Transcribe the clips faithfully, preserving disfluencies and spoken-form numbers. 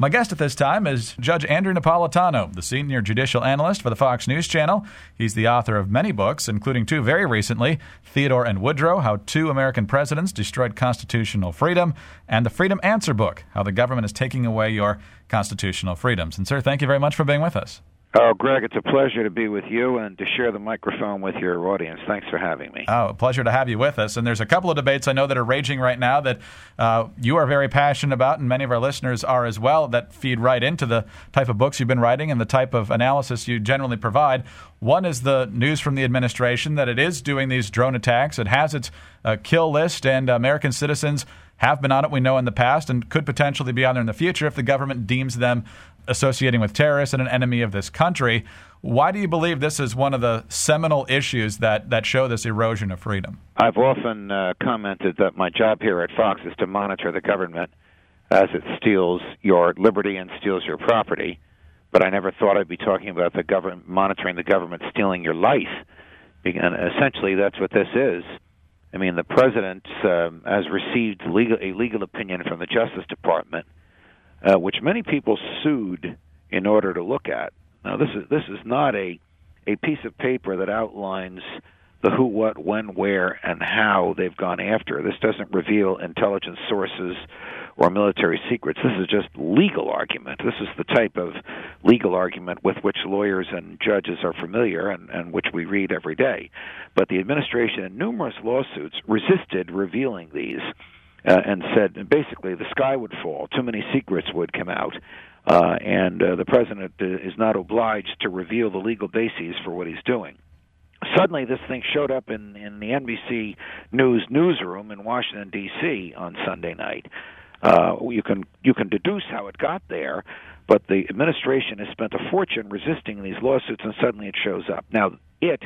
My guest at this time is Judge Andrew Napolitano, the senior judicial analyst for the Fox News Channel. He's the author of many books, including two very recently, Theodore and Woodrow, How Two American Presidents Destroyed Constitutional Freedom, and the Freedom Answer book, How the Government is Taking Away Your Constitutional Freedoms. And, sir, thank you very much for being with us. Oh, Greg, it's a pleasure to be with you and to share the microphone with your audience. Thanks for having me. Oh, a pleasure to have you with us. And there's a couple of debates I know that are raging right now that uh, you are very passionate about, and many of our listeners are as well, that feed right into the type of books you've been writing and the type of analysis you generally provide. One is the news from the administration that it is doing these drone attacks. It has its uh, kill list, and American citizens have been on it, we know, in the past, and could potentially be on there in the future if the government deems them associating with terrorists and an enemy of this country. Why do you believe this is one of the seminal issues that, that show this erosion of freedom? I've often uh, commented that my job here at Fox is to monitor the government as it steals your liberty and steals your property, but I never thought I'd be talking about the government monitoring the government stealing your life. And essentially, that's what this is. I mean, the president um, has received legal, a legal opinion from the Justice Department, Uh, which many people sued in order to look at. Now, this is this is not a a piece of paper that outlines the who, what, when, where, and how they've gone after. This doesn't reveal intelligence sources or military secrets. This is just legal argument. This is the type of legal argument with which lawyers and judges are familiar and, and which we read every day. But the administration in numerous lawsuits resisted revealing these. Uh, and said basically the sky would fall, too many secrets would come out, uh, and uh, the president uh, is not obliged to reveal the legal bases for what he's doing. Suddenly, this thing showed up in, in the N B C News newsroom in Washington, D C on Sunday night. Uh, you can you can deduce how it got there, but the administration has spent a fortune resisting these lawsuits, and suddenly it shows up. Now, it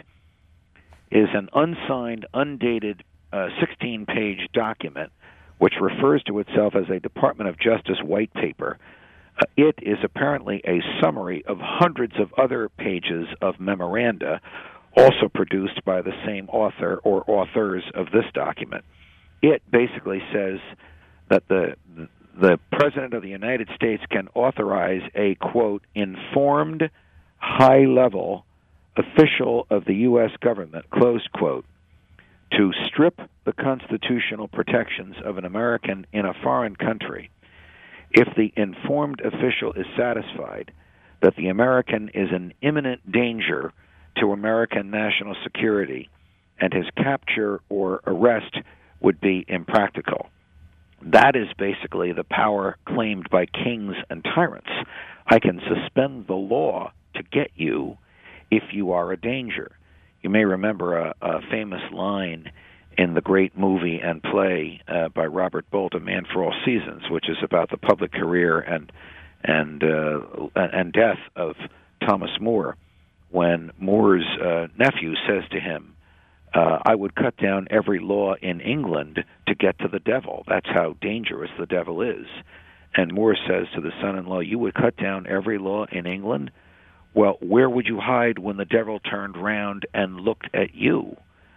is an unsigned, undated uh, sixteen-page document which refers to itself as a Department of Justice white paper. Uh, it is apparently a summary of hundreds of other pages of memoranda, also produced by the same author or authors of this document. It basically says that the the President of the United States can authorize a, quote, informed, high-level official of the U S government, close quote, to strip the constitutional protections of an American in a foreign country if the informed official is satisfied that the American is an imminent danger to American national security and his capture or arrest would be impractical. That is basically the power claimed by kings and tyrants. I can suspend the law to get you if you are a danger. You may remember a, a famous line in the great movie and play uh, by Robert Bolt, A Man for All Seasons, which is about the public career and and uh, and death of Thomas More, when More's uh, nephew says to him, uh, I would cut down every law in England to get to the devil. That's how dangerous the devil is. And More says to the son-in-law, you would cut down every law in England? Well, where would you hide when the devil turned round and looked at you?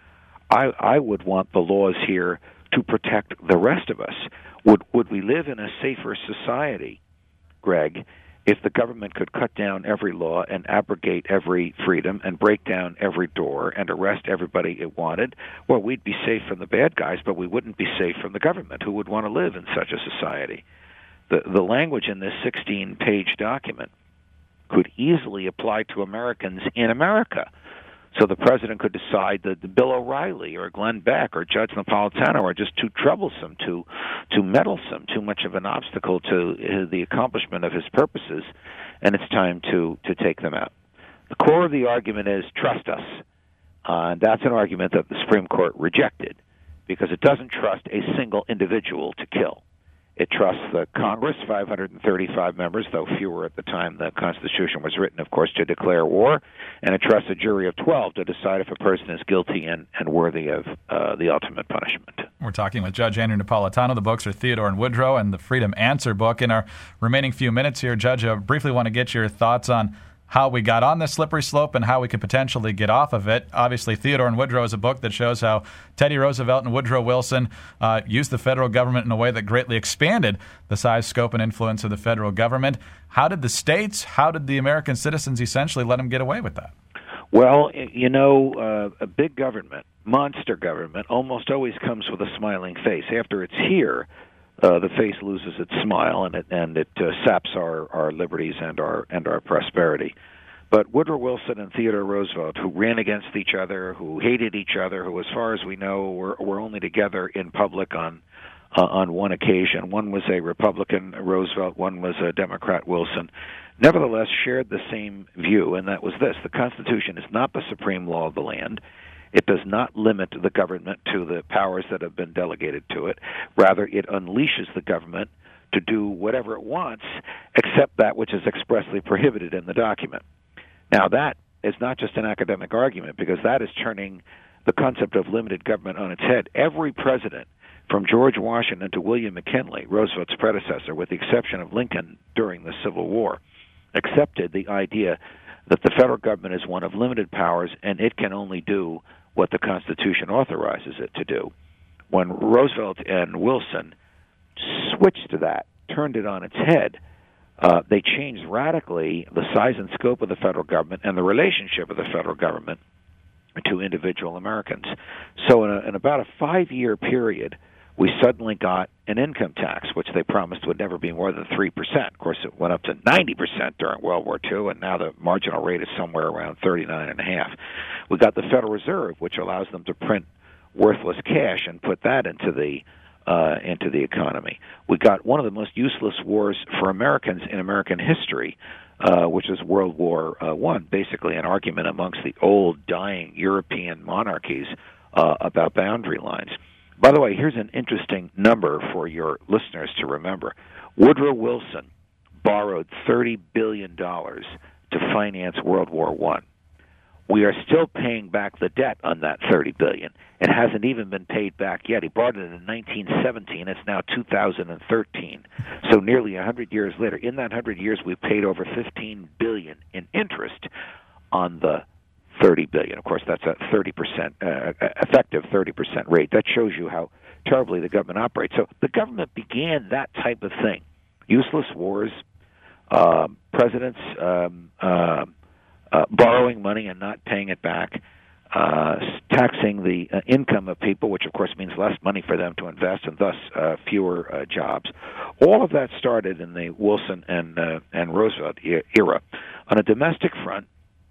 I, I would want the laws here to protect the rest of us. Would would we live in a safer society, Greg, if the government could cut down every law and abrogate every freedom and break down every door and arrest everybody it wanted? Well, we'd be safe from the bad guys, but we wouldn't be safe from the government. Who would want to live in such a society? The the language in this sixteen-page document could easily apply to Americans in America. So the president could decide that Bill O'Reilly or Glenn Beck or Judge Napolitano are just too troublesome, too too meddlesome, too much of an obstacle to the accomplishment of his purposes, and it's time to, to take them out. The core of the argument is trust us. Uh, and that's an argument that the Supreme Court rejected because it doesn't trust a single individual to kill. It trusts the Congress, five hundred thirty-five members, though fewer at the time the Constitution was written, of course, to declare war, and it trusts a jury of twelve to decide if a person is guilty and, and worthy of uh, the ultimate punishment. We're talking with Judge Andrew Napolitano. The books are Theodore and Woodrow and the Freedom Answer book. In our remaining few minutes here, Judge, I briefly want to get your thoughts on how we got on this slippery slope and how we could potentially get off of it. Obviously, Theodore and Woodrow is a book that shows how Teddy Roosevelt and Woodrow Wilson uh, used the federal government in a way that greatly expanded the size, scope, and influence of the federal government. How did the states, how did the American citizens essentially let them get away with that? Well, you know, uh, a big government, monster government, almost always comes with a smiling face. After it's here, uh, the face loses its smile, and it and it uh, saps our, our liberties and our and our prosperity. But Woodrow Wilson and Theodore Roosevelt, who ran against each other, who hated each other, who, as far as we know, were were only together in public on uh, on one occasion. One was a Republican, Roosevelt. One was a Democrat, Wilson. Nevertheless, shared the same view, and that was this: the Constitution is not the supreme law of the land. It does not limit the government to the powers that have been delegated to it. Rather, it unleashes the government to do whatever it wants, except that which is expressly prohibited in the document. Now, that is not just an academic argument, because that is turning the concept of limited government on its head. Every president, from George Washington to William McKinley, Roosevelt's predecessor, with the exception of Lincoln during the Civil War, accepted the idea that the federal government is one of limited powers and it can only do what the Constitution authorizes it to do. When Roosevelt and Wilson switched to that, turned it on its head, uh, they changed radically the size and scope of the federal government and the relationship of the federal government to individual Americans. So in, a, in about a five-year period, we suddenly got an income tax, which they promised would never be more than three percent. Of course, it went up to ninety percent during World War Two, and now the marginal rate is somewhere around thirty-nine and a half. We got the Federal Reserve, which allows them to print worthless cash and put that into the uh, into the economy. We got one of the most useless wars for Americans in American history, uh, which is World War uh, One, basically an argument amongst the old, dying European monarchies uh, about boundary lines. By the way, here's an interesting number for your listeners to remember. Woodrow Wilson borrowed thirty billion dollars to finance World War One. We are still paying back the debt on that thirty billion dollars. It hasn't even been paid back yet. He borrowed it in nineteen seventeen. It's now two thousand thirteen. So nearly one hundred years later. In that one hundred years, we've paid over fifteen billion dollars in interest on the thirty billion dollars. Of course, that's a thirty percent uh, effective thirty percent rate. That shows you how terribly the government operates. So the government began that type of thing: useless wars, uh, presidents um, uh, uh, borrowing money and not paying it back, uh, taxing the uh, income of people, which of course means less money for them to invest and thus uh, fewer uh, jobs. All of that started in the Wilson and uh, and Roosevelt era. On a domestic front,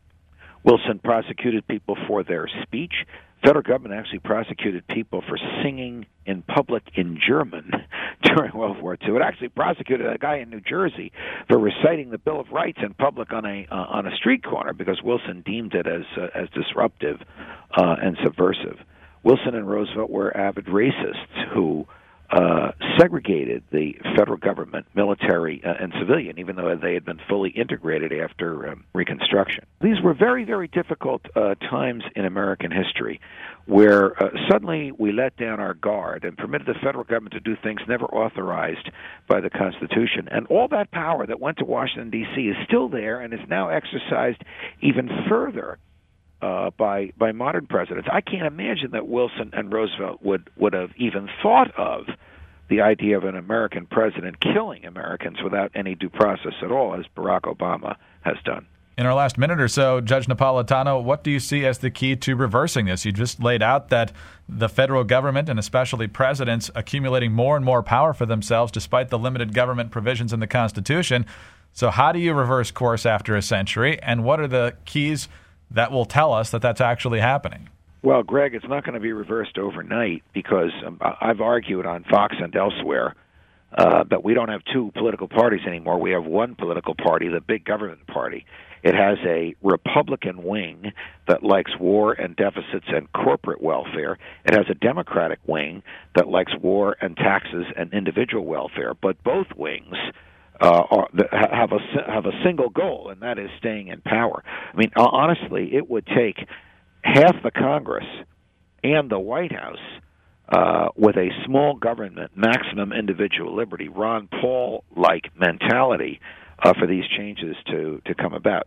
Wilson prosecuted people for their speech. Federal government actually prosecuted people for singing in public in German during World War Two. It actually prosecuted a guy in New Jersey for reciting the Bill of Rights in public on a uh, on a street corner because Wilson deemed it as uh, as disruptive uh, and subversive. Wilson and Roosevelt were avid racists who uh, segregated the federal government, military uh, and civilian, even though they had been fully integrated after um, Reconstruction. These were very, very difficult uh, times in American history where uh, suddenly we let down our guard and permitted the federal government to do things never authorized by the Constitution. And all that power that went to Washington, D C is still there and is now exercised even further Uh, by by modern presidents. I can't imagine that Wilson and Roosevelt would, would have even thought of the idea of an American president killing Americans without any due process at all, as Barack Obama has done. In our last minute or so, Judge Napolitano, what do you see as the key to reversing this? You just laid out that the federal government, and especially presidents, accumulating more and more power for themselves despite the limited government provisions in the Constitution. So how do you reverse course after a century, and what are the keys that will tell us that that's actually happening? Well, Greg, it's not going to be reversed overnight because um, I've argued on Fox and elsewhere uh, that we don't have two political parties anymore. We have one political party, the big government party. It has a Republican wing that likes war and deficits and corporate welfare. It has a Democratic wing that likes war and taxes and individual welfare. But both wings Uh, are, have a have a single goal, and that is staying in power. I mean, honestly, it would take half the Congress and the White House uh, with a small government, maximum individual liberty, Ron Paul-like mentality uh, for these changes to, to come about.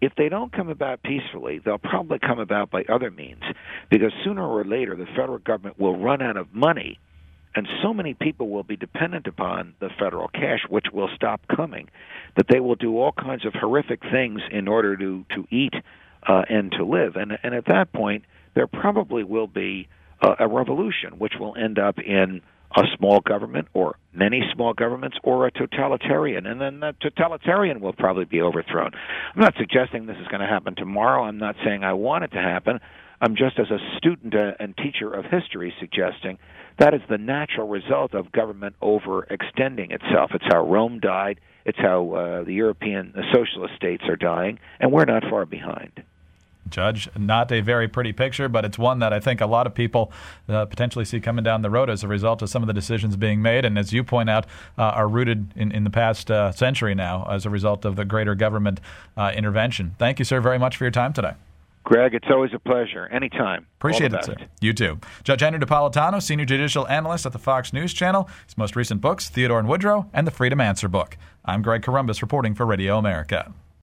If they don't come about peacefully, they'll probably come about by other means, because sooner or later the federal government will run out of money, and so many people will be dependent upon the federal cash, which will stop coming, that they will do all kinds of horrific things in order to, to eat uh, and to live. And, and at that point, there probably will be uh, a revolution, which will end up in a small government or many small governments or a totalitarian, and then that totalitarian will probably be overthrown. I'm not suggesting this is going to happen tomorrow. I'm not saying I want it to happen. I'm just, as a student and teacher of history, suggesting that is the natural result of government overextending itself. It's how Rome died. It's how uh, the European the socialist states are dying, and we're not far behind. Judge, not a very pretty picture, but it's one that I think a lot of people uh, potentially see coming down the road as a result of some of the decisions being made, and as you point out, uh, are rooted in, in the past uh, century now as a result of the greater government uh, intervention. Thank you, sir, very much for your time today. Greg, it's always a pleasure. Anytime. Appreciate it, sir. You too. Judge Andrew Napolitano, Senior Judicial Analyst at the Fox News Channel. His most recent books, Theodore and Woodrow and the Freedom Answer book. I'm Greg Corombos reporting for Radio America.